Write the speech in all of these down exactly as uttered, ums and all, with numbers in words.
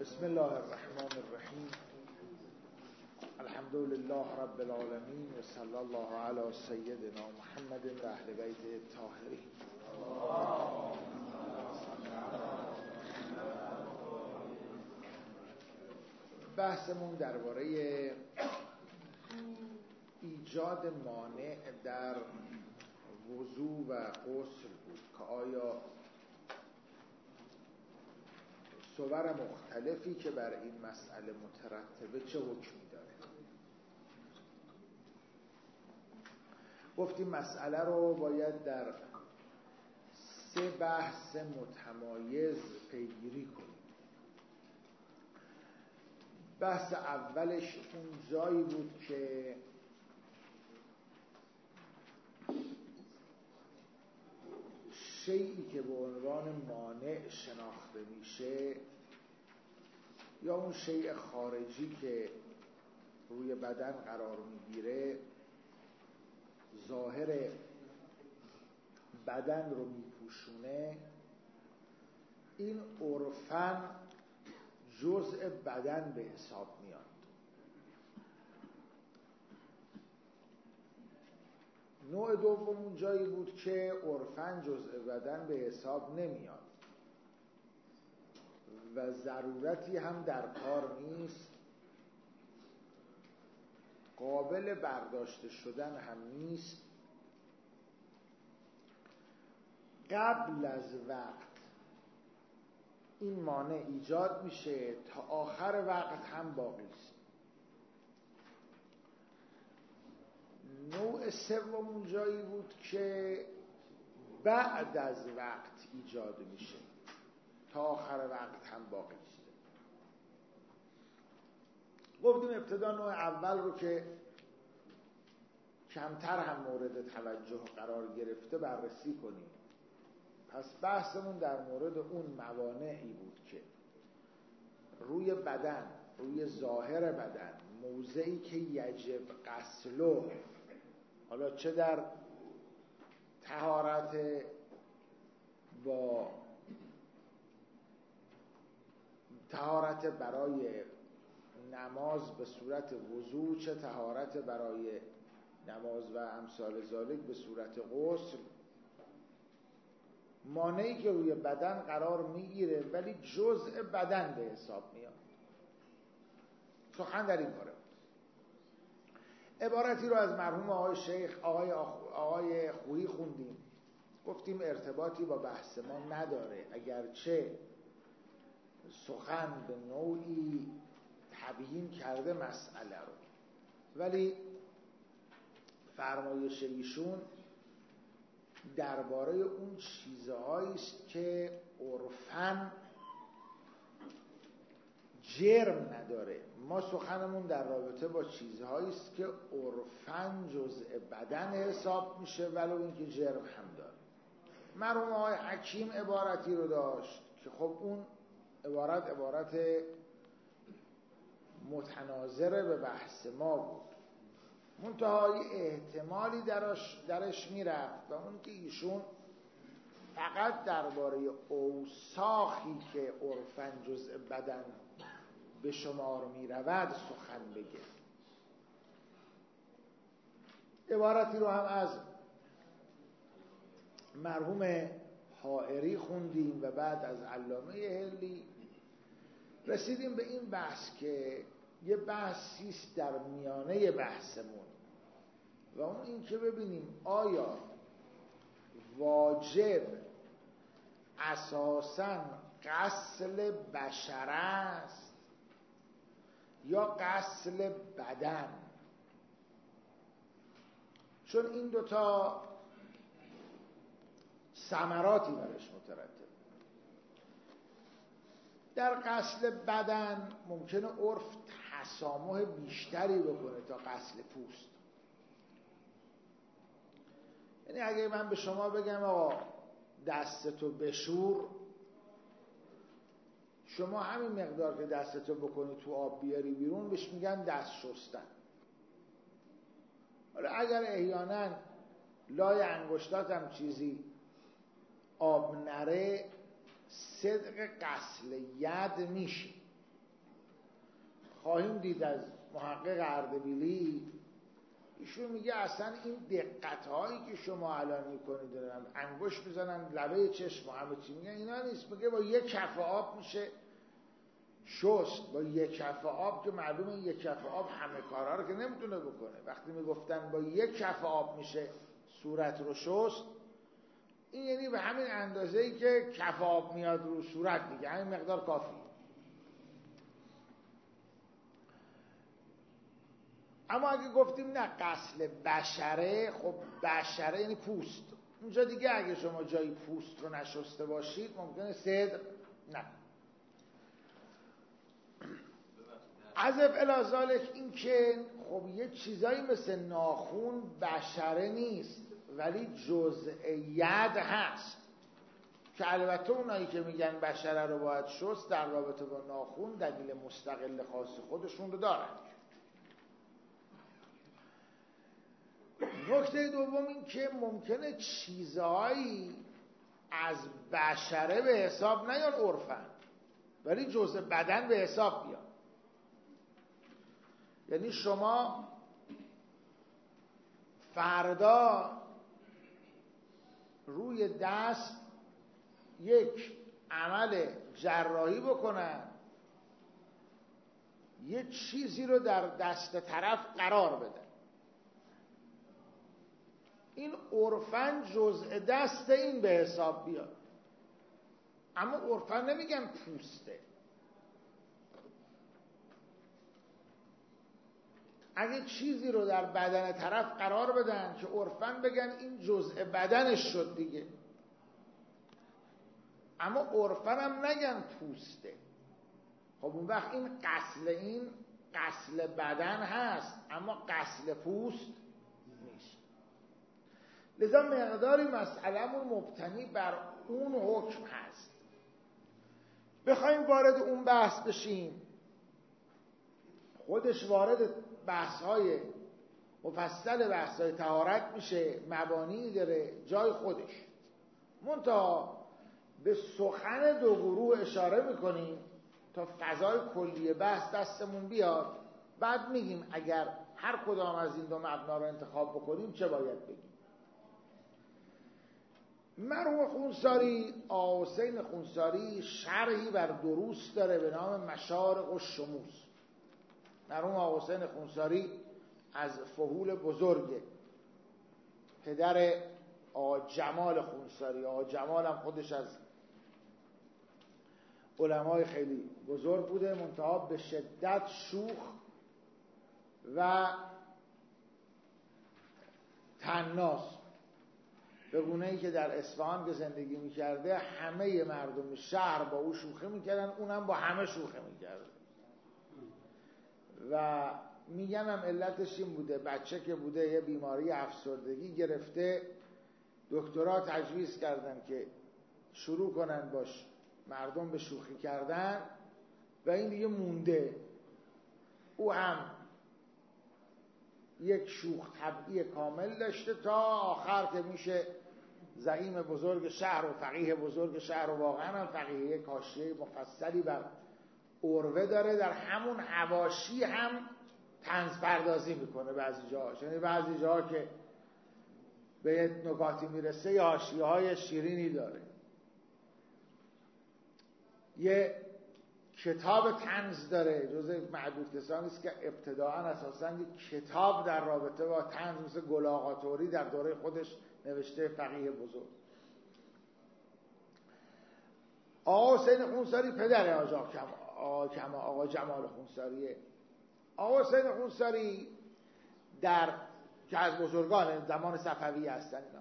بسم الله الرحمن الرحیم. الحمد لله رب العالمین و صلی الله علی سیدنا محمد و اهل بیت الطاهرین. بحثمون درباره ایجاد مانع در وضو و غسل بود که آیا صور مختلفی که بر این مسئله مترتبه چه حکمی داره. گفتیم مسئله رو باید در سه بحث متمایز پیگیری کنیم. بحث اولش اون جایی بود که شیئی که به عنوان مانع شناخته میشه یا اون شیء خارجی که روی بدن قرار میگیره ظاهر بدن رو میپوشونه، این عرفاً جزء بدن به حساب میاد. نوع دوم اون جایی بود که عرفاً جزء بدن به حساب نمیاد و ضرورتی هم در کار نیست، قابل برداشته شدن هم نیست. قبل از وقت این مانع ایجاد میشه، تا آخر وقت هم باقی است. نوع سوم اون جایی بود که بعد از وقت ایجاد میشه، تا آخر وقت هم باقی است. گفتیم ابتدا نوع اول رو که کمتر هم مورد توجه قرار گرفته بررسی کنیم. پس بحثمون در مورد اون موانعی بود که روی بدن، روی ظاهر بدن، موضعی که یجب غسله، حالا چه در طهارت با طهارت برای نماز به صورت وضو، چه طهارت برای نماز و امثال ذالک به صورت غسل، مانعی که روی بدن قرار میگیره ولی جزء بدن به حساب میاد. سخن در این باره بود. عبارتی رو از مرحوم آقای شیخ آقای, آقای خویی خوندیم. گفتیم ارتباطی با بحث ما نداره، اگرچه سخن به نوعی تبیین کرده مسئله رو، ولی فرمایش ایشون درباره اون چیزهایی است که عرفاً جرم نداره. ما سخنمون در رابطه با چیزهایی است که عرفاً جزء بدن حساب میشه ولو اینکه جرم هم داره. مرحوم آقای حکیم عبارتی رو داشت که خب اون عبارت عبارت متناظر به بحث ما بود، منتهای احتمالی درش, درش میرفت و اون که ایشون فقط درباره اوساخی که عرفاً جزء بدن به شمار میرود سخن بگه. عبارتی رو هم از مرحوم حائری خوندیم و بعد از علامه هلی رسیدیم به این بحث که یه بحثی است در میانه بحثمون و اون این که ببینیم آیا واجب اساساً غسل بشر است یا غسل بدن، چون این دوتا ثمراتی برش مترتب. در غسل بدن ممکنه عرف تسامح بیشتری بکنه تا غسل پوست. یعنی اگه من به شما بگم آقا دستتو بشور، شما همین مقدار که دستتو بکنی تو آب بیاری بیرون بهش میگن دست شستن. حالا اگر احیانا لای انگشتاتم چیزی آب نره صدق غسل ید میشه، خواهیم دید از محقق اردبیلی، ایشون میگه اصلا این دقت هایی که شما الان میکنید دارن انگشت میزنن لبه چشم و همه چی میگن اینا نیست. میگه با یک کف آب میشه شست، با یک کف آب که معلومه یک کف آب همه کارها رو که نمیتونه بکنه. وقتی میگفتن با یک کف آب میشه صورت رو شست، این یعنی به همین اندازه ای که کف آب میاد رو صورت دیگه، همین مقدار کافی. اما اگه گفتیم نه غسل بشره، خب بشره یعنی پوست، اونجا دیگه اگه شما جایی پوست رو نشسته باشید ممکنه صدر نه. عذب الازالک این که خب یه چیزایی مثل ناخون بشره نیست ولی جزء ید هست، که البته اونایی که میگن بشره رو باید شست در رابطه با ناخون دلیل مستقل خاص خودشون رو دارن. نکته دوم این که ممکنه چیزهایی از بشره به حساب نیان عرفن ولی جزء بدن به حساب بیان. یعنی شما فردا روی دست یک عمل جراحی بکنن، یه چیزی رو در دست طرف قرار بدن، این عرفاً جزء دست این به حساب بیاد، اما عرفاً نمیگن پوسته. اگه چیزی رو در بدن طرف قرار بدن که عرفاً بگن این جزء بدنش شد دیگه، اما عرفاً هم نگن پوسته، خب اون وقت این غسل این غسل بدن هست اما غسل پوست نیست. لذا مقداری مسئله‌مون مبتنی بر اون حکم هست. بخوایم وارد اون بحث بشیم، خودش وارد بحث‌های مفصل بحث‌های طهارت میشه، مبانی داره جای خودش. منتها به سخن دو گروه اشاره میکنیم تا فضای کلی بحث دستمون بیاد، بعد میگیم اگر هر کدام از این دو مبنا رو انتخاب بکنیم چه باید بگیم. مرحوم خونساری، آقا حسین خونساری، شرحی بر دروس داره به نام مشارق الشموس. مرحوم آقا حسین خونساری از فحول بزرگه، پدر آقا جمال خونساری. آقا جمال هم خودش از علمای خیلی بزرگ بوده، منتها به شدت شوخ و طناز، به گونه‌ای که در اصفهان که زندگی میکرده همه مردم شهر با او شوخی میکردن، اونم با همه شوخی میکرده. و میگن هم علتش این بوده، بچه که بوده یه بیماری افسردگی گرفته، دکترها تجویز کردن که شروع کنن باش مردم به شوخی کردن و این دیگه مونده. او هم یک شوخ طبعی کامل داشته تا آخر که میشه زعیم بزرگ شهر و فقیه بزرگ شهر و واقعا هم فقیه کاشیه مفصلی بر عروه داره، در همون حواشی هم طنز پردازی میکنه بعضی جاها، یعنی بعضی جاها که به نکاتی میرسه یا حاشیه های شیرینی داره. یه کتاب طنز داره، جزء معدود کسانی است که ابتداعا اساساً یک کتاب در رابطه با طنز مثل گل آقاتوری در دوره خودش نوشته، فقیه بزرگ. آقا حسین خونساری پدر آقا کم آقا جمال خونساریه. آقا حسین خونساری در که از بزرگان زمان صفوی هستن اینا،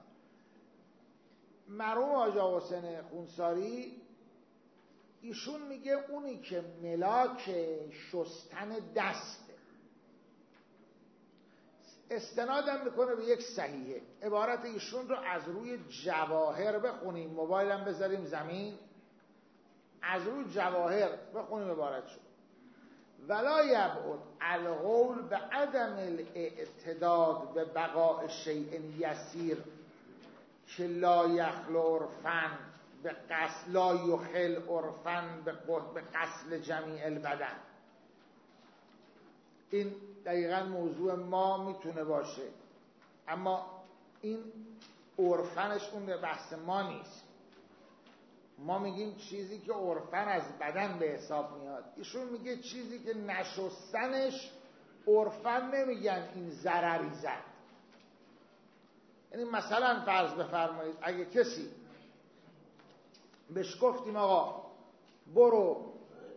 مرحوم آقا حسین خونساری ایشون میگه اونی که ملاک شستن دسته، استنادم میکنه به یک صحیحه. عبارت ایشون رو از روی جواهر بخونیم، موبایلم بذاریم زمین، از روی جواهر بخونیم عبارت شد: ولا یبعد القول به عدم الاعتداد به بقاء شیء یسیر که لا یخل عرفاً به قصد لا یخل عرفاً به قصد جمیع البدن. این دقیقا موضوع ما میتونه باشه، اما این عرفنش اون بحث ما نیست. ما میگیم چیزی که عرفن از بدن به حساب میاد، ایشون میگه چیزی که نشستنش عرفن نمیگن این ضرری زد. یعنی مثلا فرض بفرمایید اگه کسی بهش گفتیم آقا برو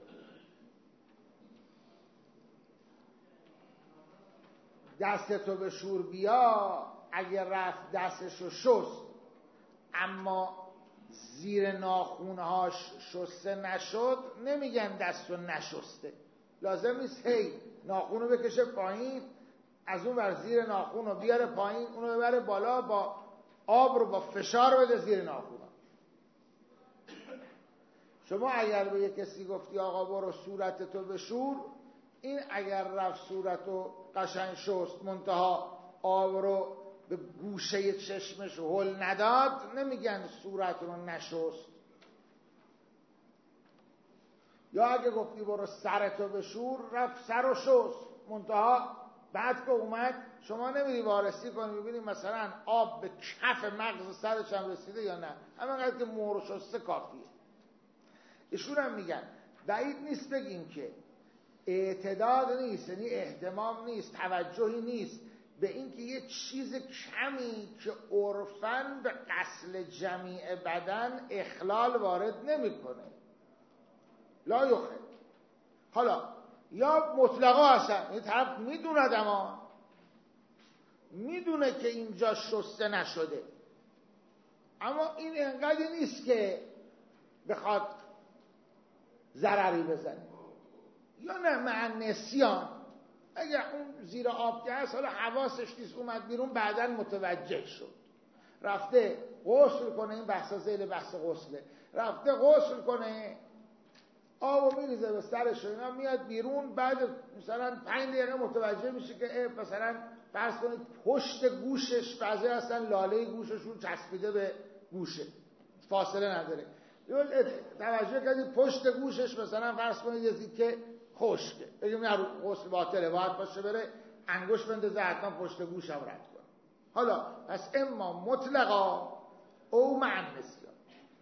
دستتو به شور بیا، اگه رفت دستشو شست اما زیر ناخونهاش شسته نشد، نمیگن دستو نشسته. لازم نیست هی ناخونو بکشه پایین، از اون ور زیر ناخونو بیاره پایین، اونو ببره بالا، با آب رو با فشار بده زیر ناخونو. شما اگر به یک کسی گفتی آقا برو صورتتو بشور، این اگر رفت صورتو قشنگ شست منتها آب رو به گوشه چشمش هل نداد، نمیگن صورت رو نشست. یا اگه گفتی برو سرتو بشور، رفت سر رو شست منتها بعد که اومد شما نمیری وارسی کنی ببینی مثلا آب به کف مغز سرش هم رسیده یا نه، همینقدر که مهر شسته کافیه. ایشون هم میگن بعید نیست بگیم که اعتداد نیست، یعنی اهتمام نیست، توجهی نیست به اینکه یه چیز کمی که عرفاً به غسل جمیع بدن اخلال وارد نمیکنه. لا یخل. حالا یا مطلقا هستن، این طرف میدوند اما میدونه که اینجا شسته نشده، اما این انقدری نیست که بخواد ضرری بزنه. یا نه مع نسیان، اگر اون زیر آب که هست حالا حواسش نیست اومد بیرون بعداً متوجه شد، رفته غسل کنه، این بحثا زیر بحث غسله، رفته غسل کنه آبو میریزه به سرش و اینا، میاد بیرون بعد مثلا پنج دقیقه متوجه میشه که مثلا فرض کنید پشت گوشش، بعضی هستن لاله گوششون چسبیده به گوشه فاصله نداره، توجه کردید پشت گوشش مثلا فرض کنید یه که خشکه، بگیم نه غسل باطله، باید باشه بره انگوش بندازه حتما پشت گوشم رد کنه. حالا پس اما مطلقا او مع نسیان.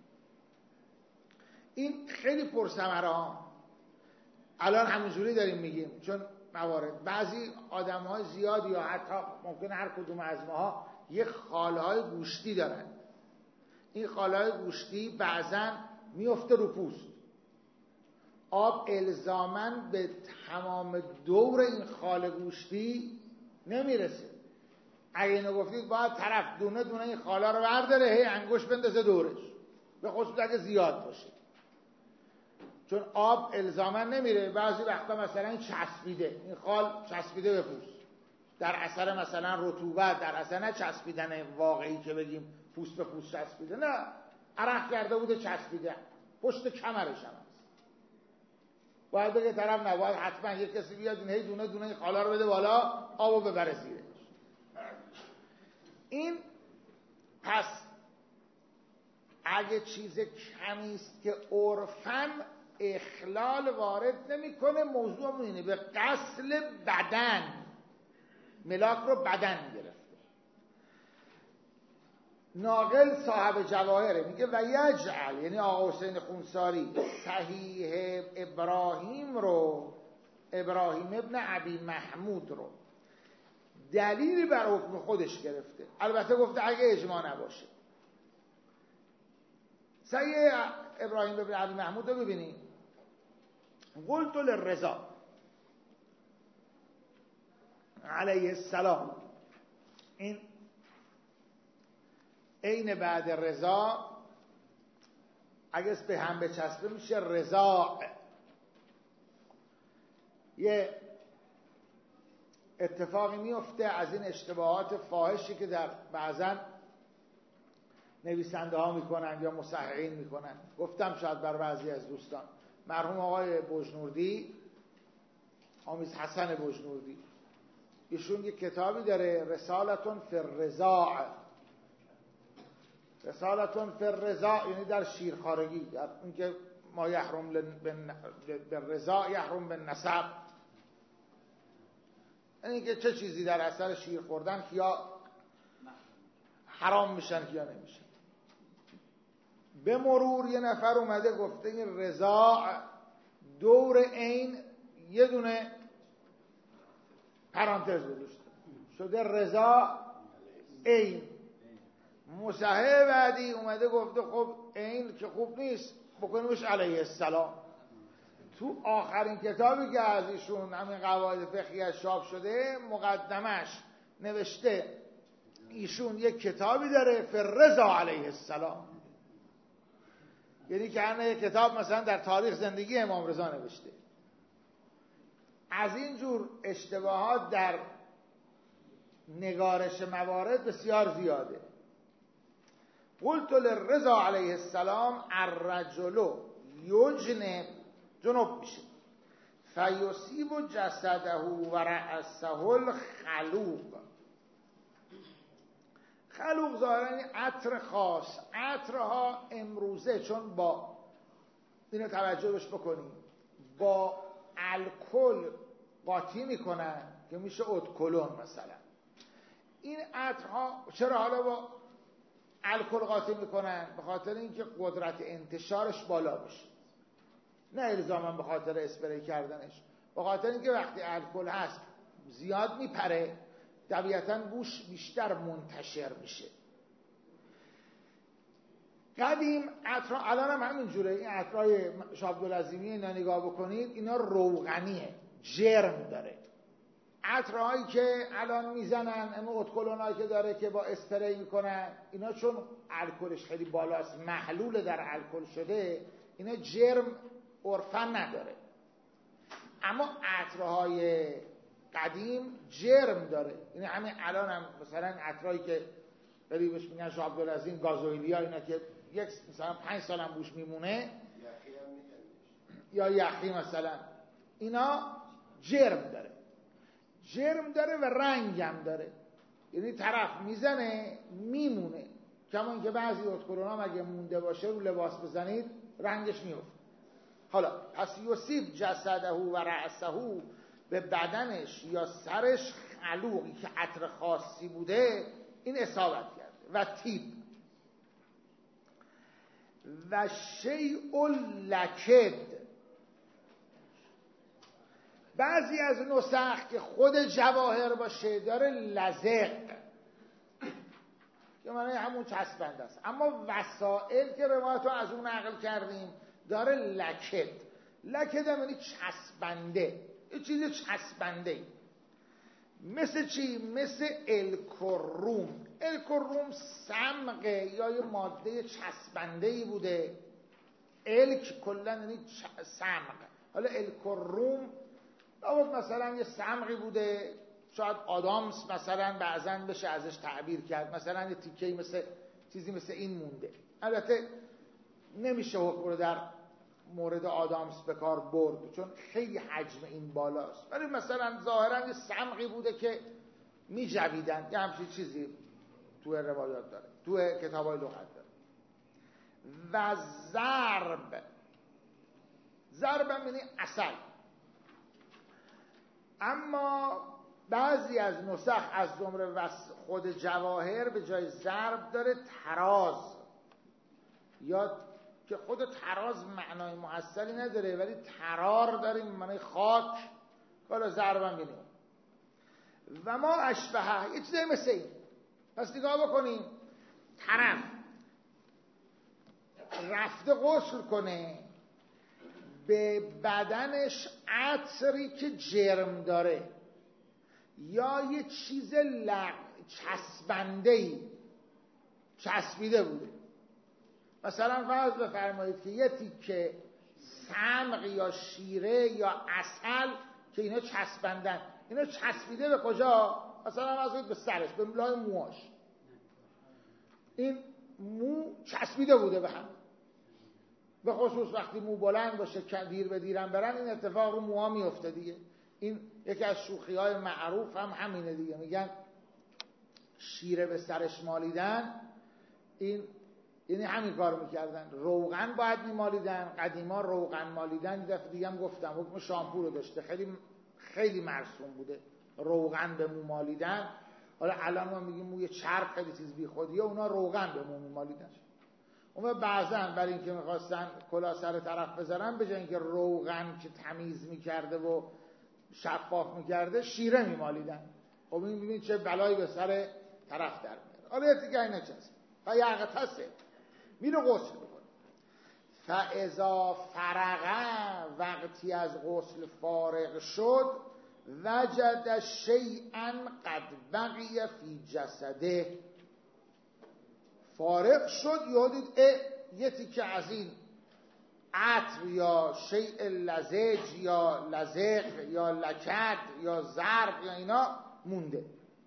این خیلی پرثمره ها، الان همینجوری داریم میگیم چون موارد بعضی آدم های زیادی یا حتی ممکن هر کدوم از ماها یه خاله های گوشتی دارن، این خاله های گوشتی بعضا میفته رو پوست، آب الزاماً به تمام دور این خاله گوشتی نمیرسه. اگه اینو گفتید باید طرف دونه دونه این خاله رو برداره هی انگوش بندازه دورش، به خصوص اگه زیاد باشه، چون آب الزاماً نمیره. بعضی وقتا مثلا چسبیده، این خال چسبیده به پوست در اثر مثلا رطوبت، در اثر نه چسبیدن واقعی که بگیم پوست به پوست چسبیده، نه عرق کرده بوده چسبیده پشت کمرش هم هست، باید بگه طرف نباید حتما یک کسی بیاد این هی دونه دونه این خالا رو بده بالا آبو ببره زیرش. این پس اگه چیز کمیست که عرفاً اخلال وارد نمیکنه، موضوع اینه به غسل بدن، ملاک رو بدن گرفته. ناقل صاحب جواهره میگه و یجعل، یعنی آقا حسین خونساری صحیح ابراهیم رو، ابراهیم ابن ابی محمود رو دلیلی بر حکم خودش گرفته، البته گفته اگه اجماع نباشه. صحیح ابراهیم ابن ابی محمود رو ببینید، قلت للرضا علیه السلام، این عین بعد رضا اگه به هم بچسبه میشه رضا. یه اتفاقی میفته از این اشتباهات فاحشی که در بعضا نویسنده ها میکنن یا مصححین میکنن. گفتم شاید بر بعضی از دوستان، مرحوم آقای بجنوردی، آمیز حسن بجنوردی، ایشون یک کتابی داره رسالتون فی الرضاع، رسالتون فی الرضاع یعنی در شیرخوارگی، در اون که ما یحرم بالرضاع یحرم بالنسب، یعنی که چه چیزی در اثر شیر خوردن یا حرام میشن یا نمیشن. به مرور یه نفر اومده گفته این رضاع دور عین یه دونه پرانتز گذاشته شده رضا عین. مصحح بعدی اومده گفته خب عین که خوب نیست بکنیمش علیه السلام. تو آخرین کتابی که از ایشون همین قواعد فقهی چاپ شده مقدمش نوشته ایشون یک کتابی داره فرضا علیه السلام، یعنی که همه یک کتاب مثلا در تاریخ زندگی امام رضا نوشته. از این جور اشتباهات در نگارش موارد بسیار زیاده. قلت للرضا علیه السلام الرجل یجنب، جنوب میشه، فیصیب جسده و رأسه الخلوق. خلوق ظاهرا عطر خاص، عطرها امروزه چون با اینو توجه بش بکنیم با الکل قاطی میکنن که میشه ادکلون مثلا. این عطرها چرا حالا با الکل قاطی میکنن؟ به خاطر اینکه قدرت انتشارش بالا بشه، نه الزاما به خاطر اسپری کردنش، به خاطر اینکه وقتی الکل هست زیاد میپره طبیعتاً بوش بیشتر منتشر میشه. قدیم عطرها الان هم همین جوره، این عطرهای شاه عبدالعظیمی اینا نگاه بکنید اینا روغنیه، جرم داره. عطرهایی که الان میزنن اما ادکلونایی که داره که با اسپری میکنن اینا چون الکلش خیلی بالاست محلول در الکل شده اینا جرم عرفاً نداره. اما عطرهای قدیم جرم داره. این همین الان هم مثلا عطرهایی که خیلی بهش میگن شاه عبدالعظیم گازوئیلیا اینا که یک مثلا پنج سال هم بوش میمونه یا یخی مثلا، اینا جرم داره، جرم داره و رنگ هم داره. یعنی طرف میزنه میمونه، کما اینکه بعضی ادکلونا مگه مونده باشه رو لباس بزنید رنگش میفته. حالا پس یوسیب جسده و رأسه، به بدنش یا سرش خلوقی که عطر خاصی بوده این اصابت کرده. و تیب و شیء لکد. بعضی از نسخ که خود جواهر باشه داره لزق که معنی همون چسبنده است، اما وسائل که روایت رو از اون نقل کردیم داره لکد. لکد هم یعنی چسبنده، یه چیز چسبنده. مثل چی؟ مثل الکروم. الکروم سمقه یا یه ماده چسبنده‌ای بوده. الک کلن یعنی سمق. حالا الکروم لابد مثلا یه سمقی بوده، شاید آدامس مثلا بعضن بشه ازش تعبیر کرد، مثلا یه تیکه‌ای مثل چیزی مثل این مونده. البته نمیشه حکم رو در مورد آدامس به کار برد چون خیلی حجم این بالاست، ولی مثلا ظاهرا یه سمقی بوده که می جویدن، یه همچین چیزی تو روایات داره، تو کتابای لغت داره. و ضرب، ضرب هم یعنی عسل. اما بعضی از نسخ از جمله خود جواهر به جای ضرب داره تراز، یا که خود تراز معنای محصلی نداره ولی ترار داره معنای خاک، حالا ضربم بینیم. و ما اشبهه، یه چیزی مثل این. پس نگاه بکنیم طرف رفته غسل کنه، به بدنش عطری که جرم داره یا یه چیز لغ چسبنده‌ای چسبیده بوده. مثلا فرض بفرمایید که یه تیکه سمق یا شیره یا عسل که اینا چسبندن، اینا چسبیده به کجا؟ مثلا از به سرش، به لای موهاش، این مو چسبیده بوده به هم. به خصوص وقتی مو بلند باشه که دیر به دیرم برن این اتفاق رو موها میفته دیگه. این یکی از شوخی‌های معروف هم همینه دیگه، میگن شیره به سرش مالیدن، این یعنی همین کار میکردن. روغن باید میمالیدن، قدیما روغن مالیدن، دفعه دیگه هم گفتم حکم شامپو رو داشته، خیلی خیلی مرسوم بوده روغن به مو مالیدن. حالا الان ما میگیم موی چرب خیلی چیز بی خودیه، اونا روغن به مو مالیدن. اون بعضن برای اینکه میخواستن کلاه سر طرف بذارن، به جای اینکه روغن که تمیز میکرده و شفاف میکرده شیره میمالیدن. خب این ببین چه بلایی به سر طرف در میاره. حالا یه دیگه اینه چیز و یغتسل میره غسل بکنه. فاذا فرغ، وقتی از غسل فارغ شد، وجد شیئا قد بقی فی جسده. فارغ شد یادید یه تیکه از این عطر یا شیء لزج یا لزق یا لکد یا زرق یا اینا مونده،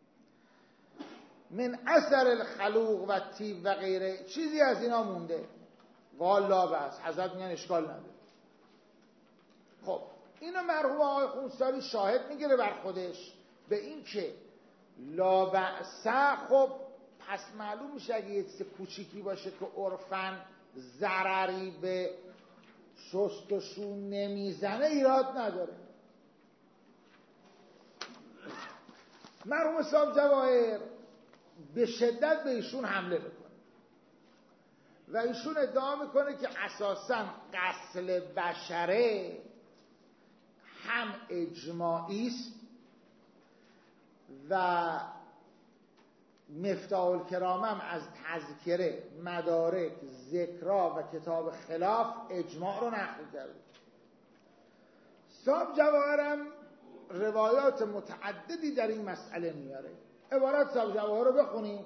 من اثر الخلوق و تیب و غیره، چیزی از اینا مونده. قال لا بأس، حضرت میگن اشکال نداره. خب اینو مرحوم آقای خونساری شاهد میگیره بر خودش به این که لا بأس. خب پس معلوم میشه اگه یه چیز کوچیکی باشه که عرفاً ضرری به شست و شو نمیزنه ایراد نداره. مرحوم صاحب جواهر به شدت به ایشون حمله میکنه و ایشون ادعا میکنه که اساساً غسل بشره هم اجماعی است و مفتاح الکرام هم از تذکره، مدارک، ذکرا و کتاب خلاف اجماع رو نقل کرده. صاحب جواهرم روایات متعددی در این مسئله میاره. عبارت صاحب جواهر رو بخونیم.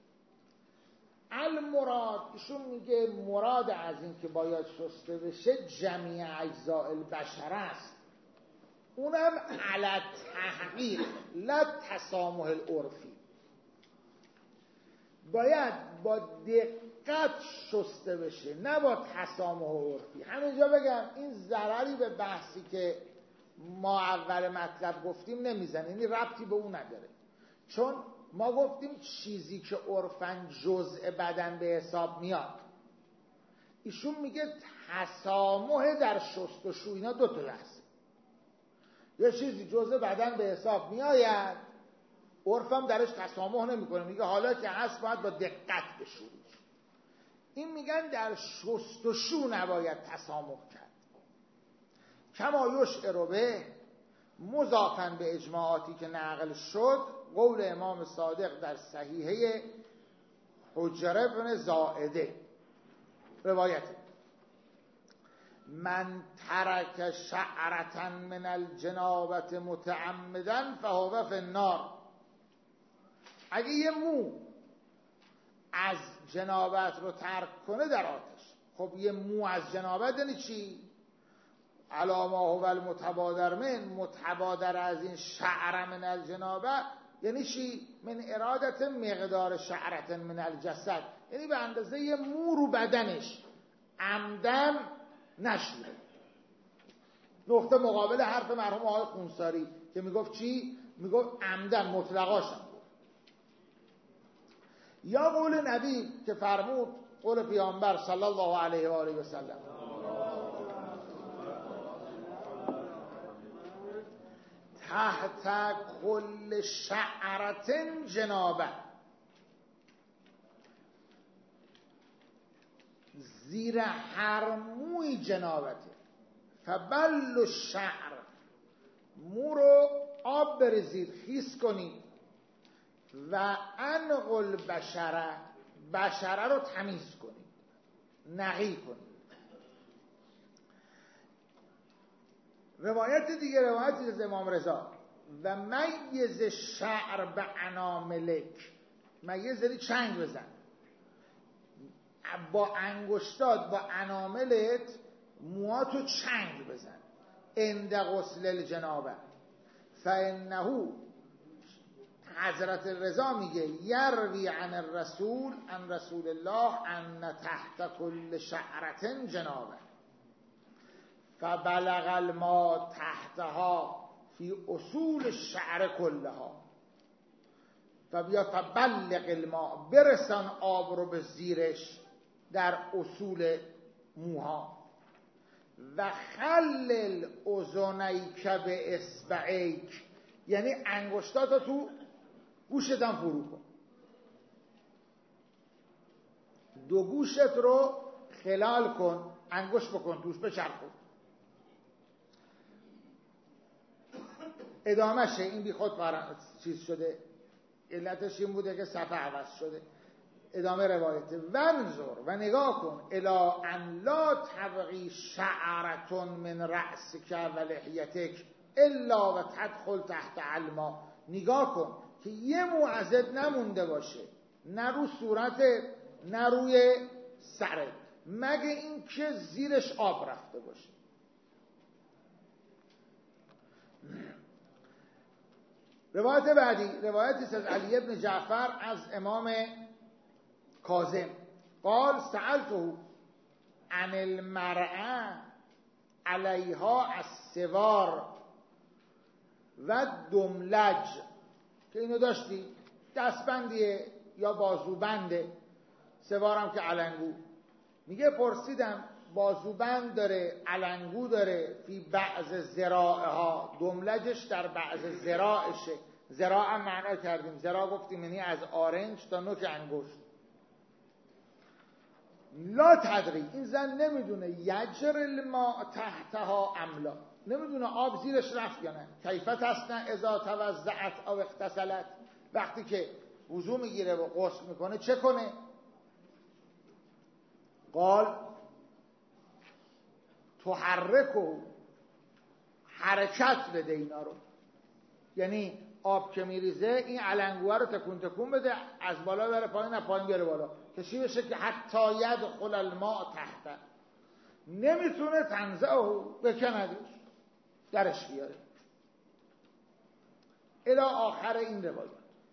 المراد، ایشون میگه مراد از این که باید شسته بشه جمیع اجزاء البشر است، اونم علی تحقیق لا تسامح العرفی. باید با دقت شسته بشه نه با تسامح عرفی. همینجا بگم این ضرری به بحثی که ما اول مطلب گفتیم نمیزنه، یعنی ربطی به اون نداره، چون ما گفتیم چیزی که عرفاً جزء بدن به حساب میاد. ایشون میگه تسامح در شست و شو اینا دو تا بحث. یه چیزی جزء بدن به حساب میآید، عرفم درش تسامح نمیکنه، میگه حالا که هست باید با دقت بشوریش. این میگن در شست و شو نباید تسامح کرد. کما یشعر به، مضافاً به اجماعاتی که نقل شد، قول امام صادق در صحیحه حجر بن زائده روایت: من ترک شعرة من الجنابة متعمدا فهو فی النار. اگه یه مو از جنابت رو ترک کنه در آتش. خب یه مو از جنابت یعنی چی؟ علامه هو المتبادر من، متبادر از این شعر من الجنابه یعنی چی؟ من ارادت مقدار شعرت من الجسد، یعنی به اندازه یه مو رو بدنش عمدن نشوره. نقطه مقابل حرف مرحوم آقای خونساری که میگفت چی؟ میگفت عمدن مطلقاشم. یا قول نبی که فرمود، قول پیامبر صلی الله علیه و آله و سلم: تحت کل شعرة جنابه، زیر هر موی جنابته. فبل الشعر، مو رو آب بریزید، خیس کنید. و انقل بشره، بشره رو تمیز کنید، نقی کنید. روایت دیگه، روایتی از امام رضا: و میز شعر به اناملک، میز یعنی چنگ بزن، با انگشتات با اناملت موهاتو چنگ بزن. عند غسل الجنابه فانه، حضرت رضا میگه، یروی عن الرسول عن رسول الله ان تحت کل شعرة جنابه فبلغ الماء تحتها فی اصول الشعر کلها. فبیا فبلغ الماء، برسان آب رو به زیرش در اصول موها. و خلل اذنیک به اصبعیک، یعنی انگشتاتو تو گوشتم فرو کن، دو گوشت رو خلال کن، انگشت بکن توش، بچرخون. ادامهشه این بی خود پارا... چیز شده، علتش این بوده که صفحه عوض شده. ادامه روایته: ونظر و نگاه کن الا ان لا تبغی شعرتون من رأسک و لحیتک الا و تدخل تحت علما. نگاه کن که یه مو ازت نمونده باشه، نه رو صورتت نه روی سرت، مگه این که زیرش آب رفته باشه. روایت بعدی روایتی از علی ابن جعفر از امام کاظم قال سألته عن المرأة علیها السوار و دملج، که اینو داشتی دستبندیه یا بازوبنده، سوارم که علنگو. میگه پرسیدم بازوبند داره، علنگو داره، فی بعض ذراعها، دملجش در بعض ذراعشه. ذراع هم معنا کردیم، ذراع گفتیم یعنی از آرنج تا نوک انگشت. لا تدری، این زن نمیدونه یجر الماء تحتها املا، نمیدونه آب زیرش رفت یا نه. کیفت هستن اذا توضعت او اغتسلت، وقتی که وضو میگیره و غسل میکنه چه کنه؟ قال تحرکو، حرکت بده اینا رو، یعنی آب که میریزه این علنگوه رو تکون تکون بده، از بالا بره پایین، از پایین بیاره بالا، کشی بشه که حتی یدخل الماء تحت، نمیتونه تنزعه بکندش، درش بیاره. الی آخر این روایت.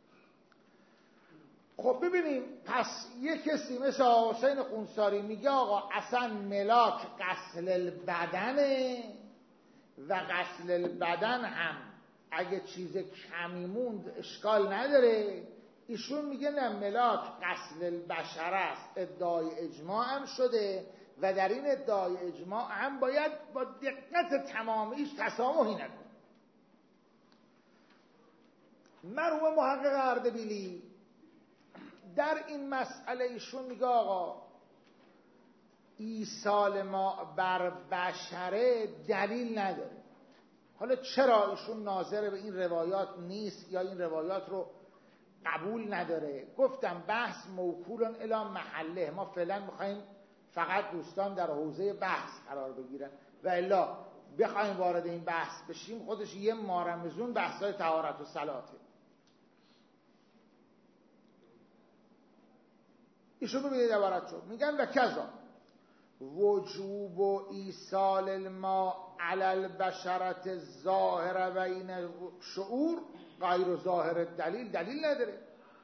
خب ببینیم، پس یک کسی مثل حسین خونساری میگه آقا اصلا ملاک غسل البدنه و غسل البدن هم اگه چیز کمی موند اشکال نداره. ایشون میگه نه، ملاک غسل البشر است، ادعای اجماع هم شده و در این ادعای اجماع هم باید با دقت تمامیش تسامحی نکنه. مرحوم محقق اردبیلی در این مسئله ایشون میگه آقا ایصال ما بر بشره دلیل نداره. حالا چرا ایشون ناظر به این روایات نیست یا این روایات رو قبول نداره؟ گفتم بحث موکولن الی محله، ما فعلا میخوایم فقط دوستان در حوزه بحث قرار بگیرن و الا بخوایم وارد این بحث بشیم خودش یه مارمزون بحثای طهارت و صلاته. ایشون ببینید عبارت شد، میگن و کذا وجوب و ایصال الماء علی البشرت الظاهر و این شعور غیر ظاهر دلیل، دلیل نداره.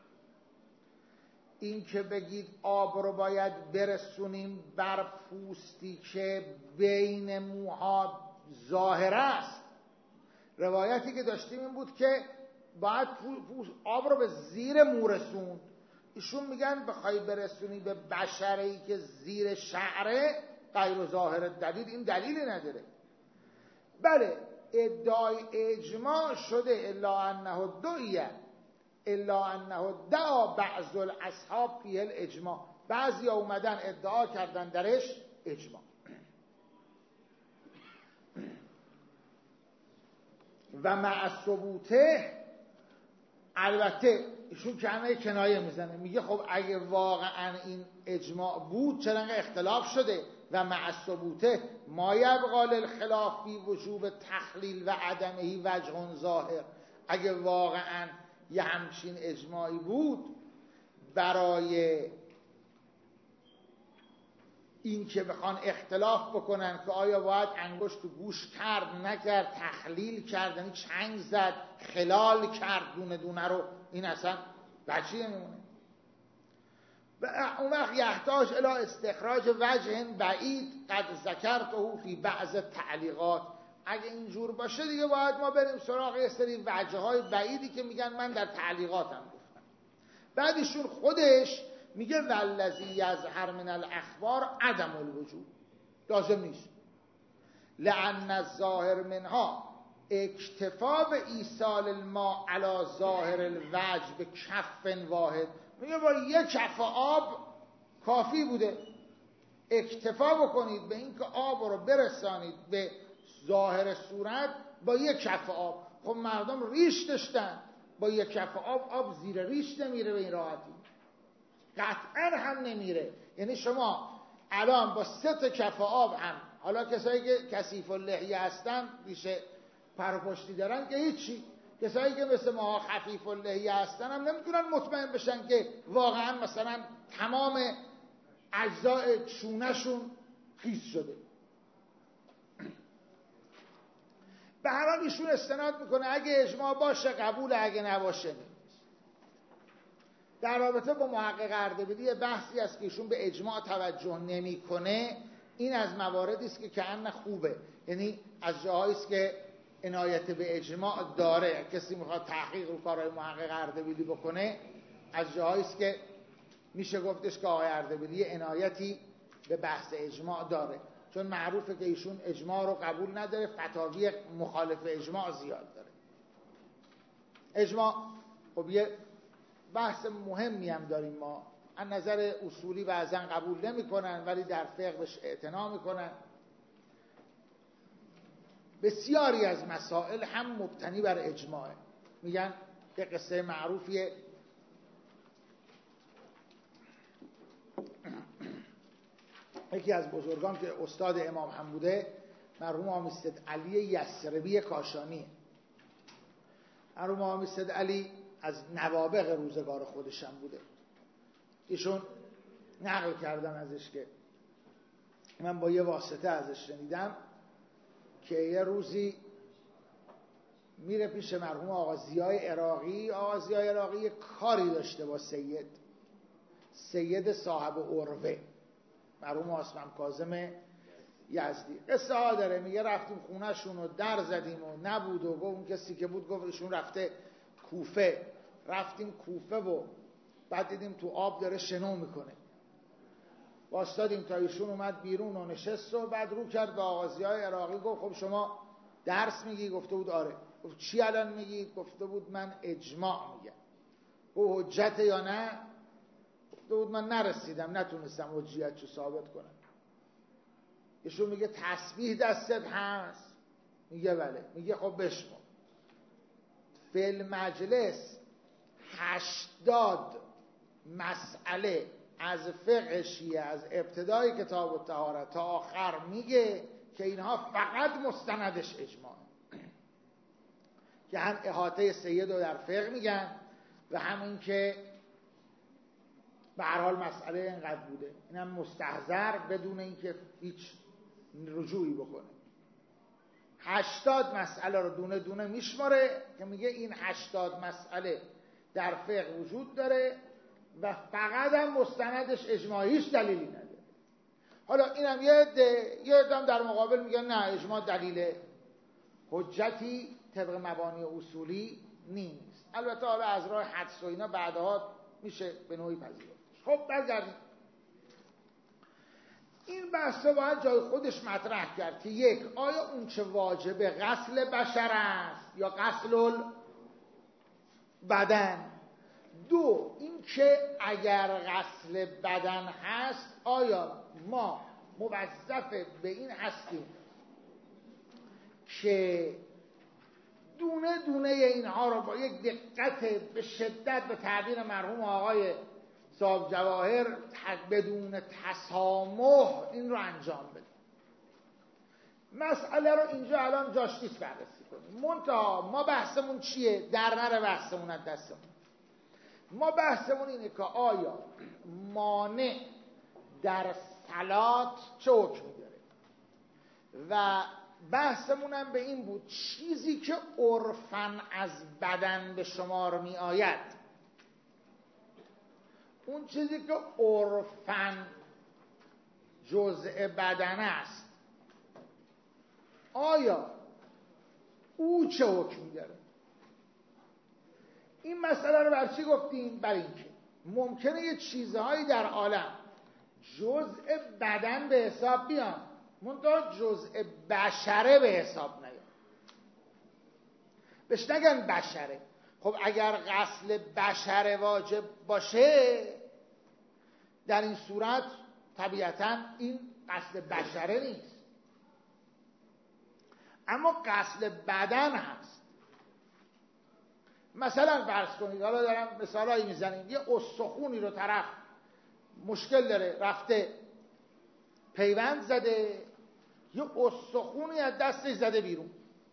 این که بگید آب رو باید برسونیم بر پوستی که بین موها ظاهر است، روایتی که داشتیم این بود که باید آب رو به زیر مو رسوند. ایشون میگن بخوای برسونی به بشری که زیر شعره غیر ظاهر دلیل، این دلیلی نداره. بله ادعای اجماع شده، الا انه دعیه الا انه دعا بعض الاصحاب فیه الاجماع، بعضی اومدن ادعا کردن درش اجماع. و مع ثبوته، البته ایشون کنایه کنایه میزنه، میگه خب اگه واقعا این اجماع بود چرا انقدر اختلاف شده؟ و مع ثبوته ما یبقى للخلاف فی وجوب تخلیل و عدمه وجه ظاهر، اگه واقعا یه همچین اجماعی بود برای این که بخوان اختلاف بکنن که آیا باید انگشت تو گوش کرد نکرد، تخلیل کرد یعنی چنگ زد، خلال کرد دونه دونه رو، این اصلا بچی نمیمونه. و اون وقت یحتاج الی استخراج وجه بعید قد ذکرته فی بعض تعلیقات، اگه اینجور باشه دیگه باید ما بریم سراغ یه سری وجه های بعیدی که میگن من در تعلیقاتم گفتم. بعدشون خودش میگه والذی یظهر من الاخبار عدم الوجود، لازم نیست، لان الظاهر منها اکتفا به ایصال الماء علی ظاهر الوجه به کف واحد، میگه با یک کف آب کافی بوده. اکتفا بکنید به این که آب رو برسانید به ظاهر صورت با یک کف آب. خب مردم ریش داشتن، با یک کف آب آب زیر ریش نمیره به این راحتی، قطعا هم نمیره. یعنی شما الان با سه تا کف آب هم، حالا کسایی که کثیف اللحیه هستن ریشه پر و پشتی دارن که هیچی، کسایی که مثل ما خفیف اللحیه هستن هم نمیتونن مطمئن بشن که واقعا مثلا تمام اجزای چونهشون خیس شده. به هر حال ایشون استناد میکنه اگه اجماع باشه قبول، اگه نباشه نیست. در رابطه با محقق اردبیلی بحثی است که ایشون به اجماع توجه نمیکنه. این از مواردی است که کأن خوبه، یعنی از جاهایی است که عنایت به اجماع داره. کسی میخواد تحقیق رو کارهای محقق اردبیلی بکنه، از جاهایی است که میشه گفتش که آقای اردبیلی عنایتی به بحث اجماع داره، چون معروفه که ایشون اجماع رو قبول نداره، فتاوی مخالف اجماع زیاد داره. اجماع خب یه بحث مهمی هم داریم ما، از نظر اصولی بعضا قبول نمی کنن ولی در فقه بهش اعتنا میکنن. بسیاری از مسائل هم مبتنی بر اجماعه. میگن یه قصه معروفیه، یکی از بزرگان که استاد امام هم بوده مرحوم امام سید علی یثربی کاشانی. مرحوم امام سید علی از نوابغ روزگار خودشم بوده. ایشون نقل کردن ازش که من با یه واسطه ازش شنیدم که یه روزی میره پیش مرحوم آقا ضیای عراقی. آقا ضیای عراقی یه کاری داشته با سید سید صاحب عروه مرحوم عاصم کاظم یزدی. قصه ها داره، میگه رفتیم خونه شون و در زدیم و نبود و گفت اون کسی که بود گفت ایشون رفته کوفه. رفتیم کوفه و بعد دیدیم تو آب داره شنا میکنه. واسطادیم تا ایشون اومد بیرون و نشست و بعد رو کرد به آقا ضیای عراقی گفت خب شما درس میگی؟ گفته بود آره. گفت چی الان میگی؟ گفته بود من اجماع میگم. او حجت یا نه؟ گفته بود من نرسیدم، نتونستم حجیت رو ثابت کنم. ایشون میگه تسبیح دستت هست؟ میگه بله. میگه خب بشمار فی المجلس هشتاد مسئله از فقه شیعه از ابتدای کتاب الطهارت تا آخر میگه که اینها فقط مستندش اجماع، که هم احاطه سید رو در فقه میگن و همین که به هر حال مسئله اینقدر بوده، اینم مستحضر بدون اینکه هیچ رجوعی بکنه. هشتاد مسئله رو دونه دونه میشماره که میگه این هشتاد مسئله در فقه وجود داره و فقط هم مستندش اجماع، هیچ دلیلی نداره. حالا اینم یه عده یه عده در مقابل میگن نه اجماع دلیل حجتی طبق مبانی اصولی نیست. البته حالا از راه حدس و اینا بعدها میشه به نوعی پذیرفت. خب بگردیم این بحث باید جای خودش مطرح کرد که یک، آیا اون چه واجب غسل بشر است یا غسل بدن؟ دو، این که اگر غسل بدن هست آیا ما موظف به این هستیم که دونه دونه اینها رو با یک دقت به شدت به تعبیر مرحوم آقای صاحب جواهر بدون تسامح این رو انجام بدیم؟ مسئله رو اینجا الان جاش نیست بررسی کنیم. منتها ما بحثمون چیه؟ در نره بحثمون از دستمون. ما بحثمون اینه که آیا مانع در صلات چه حکمی داره، و بحثمون هم به این بود چیزی که عرفاً از بدن به شمار می آید، اون چیزی که عرفاً جزء بدن است، آیا او چه حکمی داره؟ این مسئله رو بر چی گفتیم؟ بر این که ممکنه یه چیزهایی در عالم جزء بدن به حساب بیان منتها جزء بشره به حساب نیاد. بهش نگن بشره. خب اگر غسل بشره واجب باشه در این صورت طبیعتاً این غسل بشره نیست، اما غسل بدن هست. مثلا فرض کنید، حالا دارم مثالایی میزنیم، یه استخونی رو طرف مشکل داره، رفته پیوند زده، یه استخونی از دستش زده بیرون،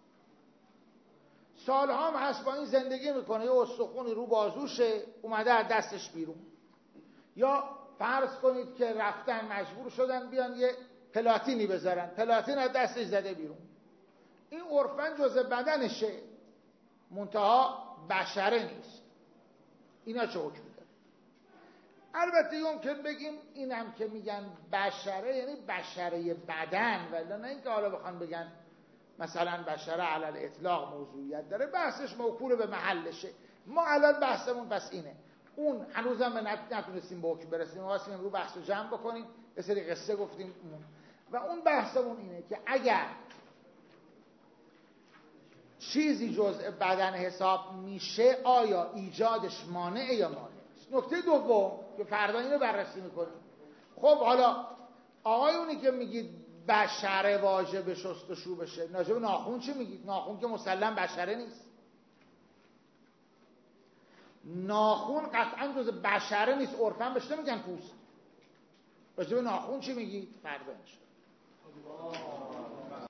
سالها هم هست با این زندگی میکنه، یه استخونی رو بازوشه اومده از دستش بیرون. یا فرض کنید که رفتن مجبور شدن بیان یه پلاتینی بذارن، پلاتین از دستش زده بیرون. این عرفاً جزء بدنشه، منتها بشره نیست. اینا چه حکمی داره؟ البته یمکن بگیم اینم که میگن بشره یعنی بشره بدن، ولی نه اینکه حالا بخوان بگن مثلا بشره علی الاطلاق موضوعیت داره، بحثش موکول به محلشه. ما الان بحثمون پس اینه، اون هنوزم نتونستیم به حکم برسیم، ما واسه رو بحث رو جمع بکنیم، به سری قصه گفتیم اون. و اون بحثمون اینه که اگر چیزی جزء بدن حساب میشه آیا ایجادش مانع یا مانع است. نکته دوم که فردا اینو بررسی میکنیم، خب حالا آقایونی که میگید بشره واجب شستشو بشه، راجع به ناخن چی میگید؟ ناخن که مسلم بشره نیست، ناخن قطعا جز بشره نیست، عرفاً بهش نمیگن پوست. راجع به ناخن چی میگید؟ فردا انشاءالله.